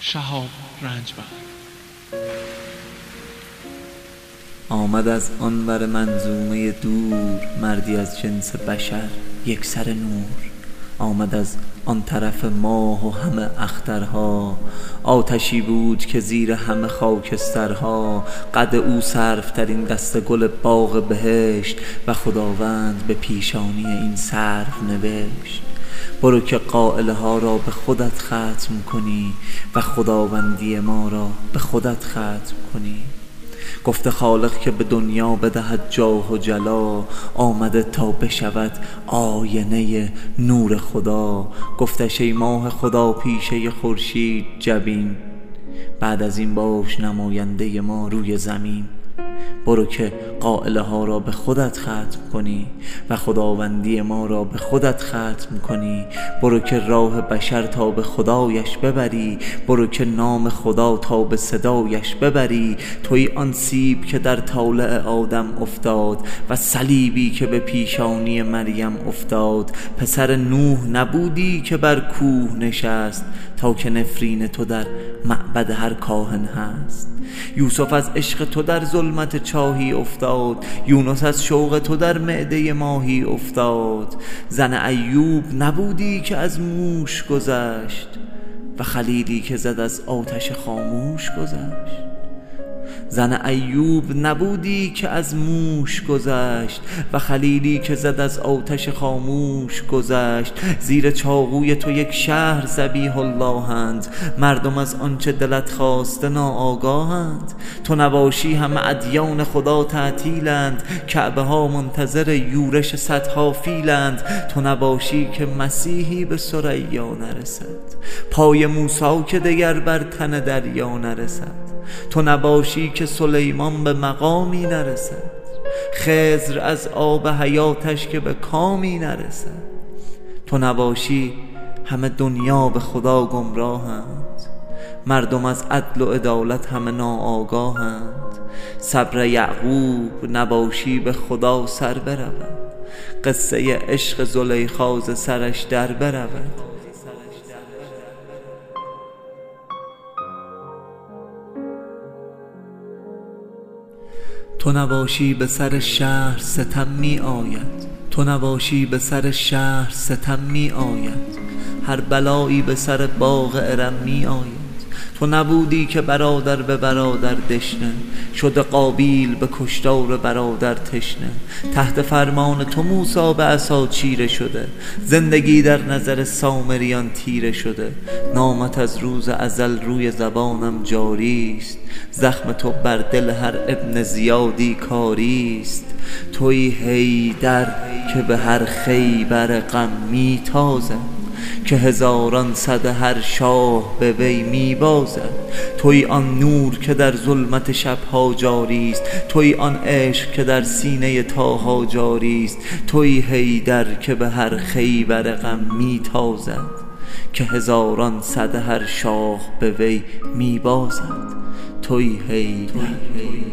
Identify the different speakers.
Speaker 1: شهاب رنجبر.
Speaker 2: آمد از آنور منظومه دور مردی از جنس بشر یک سر نور. آمد از آن طرف ماه و همه اخترها، آتشی بود که زیر همه خاکسترها. قد او سرفترین دسته گل باغ بهشت و خداوند به پیشانی این سرو نوشت: برو که قائله ها را به خودت ختم کنی و خداوندی ما را به خودت ختم کنی. گفته خالق که به دنیا بدهد جاه و جلا، آمده تا بشود آینه نور خدا. گفتش ای ماه خدا پیشه خورشید جبین، بعد از این باش نماینده ما روی زمین. برو که قائله ها را به خودت ختم کنی و خداوندی ما را به خودت ختم کنی. برو که راه بشر تا به خدایش ببری، برو که نام خدا تا به صدایش ببری. توی آن سیب که در طالع آدم افتاد و صلیبی که به پیشانی مریم افتاد. پسر نوح نبودی که بر کوه نشست، تا که نفرین تو در معبد هر کاهن هست. یوسف از عشق تو در ظلمت چاهی افتاد، یونس از شوق تو در معده ماهی افتاد. زن ایوب نبودی که از موش گذشت، و خلیلی که زد از آتش خاموش گذشت. زن ایوب نبودی که از موش گذشت، و خلیلی که زد از آتش خاموش گذشت. زیر چاقوی تو یک شهر ذبیح الله‌اند، مردم از آنچه دلت خواسته ناآگاهند. تو نباشی همه ادیان خدا تعطیلند، کعبه ها منتظر یورش صدها فیلند. تو نباشی که مسیحی به ثریا نرسد، پای موسی که دگر بر تن دریا نرسد. تو نباشی که سلیمان به مقامی نرسد، خضر از آب حیاتش که به کامی نرسد. تو نباشی همه دنیا به خدا گمراهند، مردم از عدل و عدالت همه ناآگاهند. صبر یعقوب نباشی به خدا سر برود، قصه عشق زلیخا ز سرش در برود. تو نباشی به سر شهر ستم می آید، تو نباشی به سر شهر ستم می آید. هر بلایی به سر باغ ارم می آید. تو نبودی که برادر به برادر دشنه، شده قابیل به کشتار برادر تشنه. تحت فرمان تو موسی به عصا چیره شده، زندگی در نظر سامریان تیره شده. نامت از روز ازل روی زبانم جاری است، زخم تو بر دل هر ابن زیادی کاری است. توی حیدر که به هر خیبر غم می تازد، که هزاران صد هر شاه به وی می بازد. توی آن نور که در ظلمت شبها جاری است، توی آن عشق که در سینه طاها جاری است. توی حیدر که به هر خیبر غم می تازد، که هزاران صد هر شاه به وی می بازد. توی حیدر.